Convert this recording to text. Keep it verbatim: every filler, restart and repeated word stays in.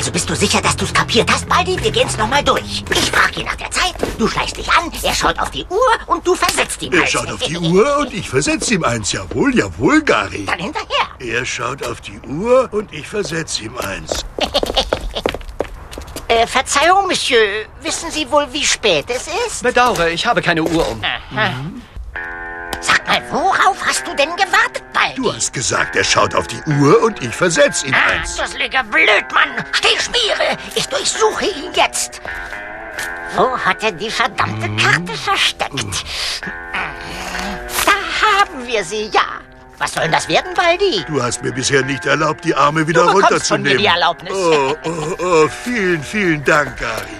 Also bist du sicher, dass du's kapiert hast, Baldi? Wir gehen's nochmal durch. Ich frage ihn nach der Zeit, du schleichst dich an, er schaut auf die Uhr und du versetzt ihm Er eins. schaut auf die Uhr und ich versetze ihm eins. Jawohl, jawohl, Gary. Dann hinterher. Er schaut auf die Uhr und ich versetze ihm eins. Äh, Verzeihung, Monsieur. Wissen Sie wohl, wie spät es ist? Bedauere, ich habe keine Uhr um. Aha. Sag mal, worauf hast du denn gewartet, Baldi? Du hast gesagt, er schaut auf die Uhr und ich versetze ihm Ah, eins. dusseliger Blödmann. Steh, Schmiere. Ich durchsuche ihn jetzt. Wo hat er die verdammte Karte versteckt? Da haben wir sie, ja. Was soll denn das werden, Baldi? Du hast mir bisher nicht erlaubt, die Arme wieder Du bekommst von mir runterzunehmen. die Erlaubnis. Oh, oh, oh, vielen, vielen Dank, Gary.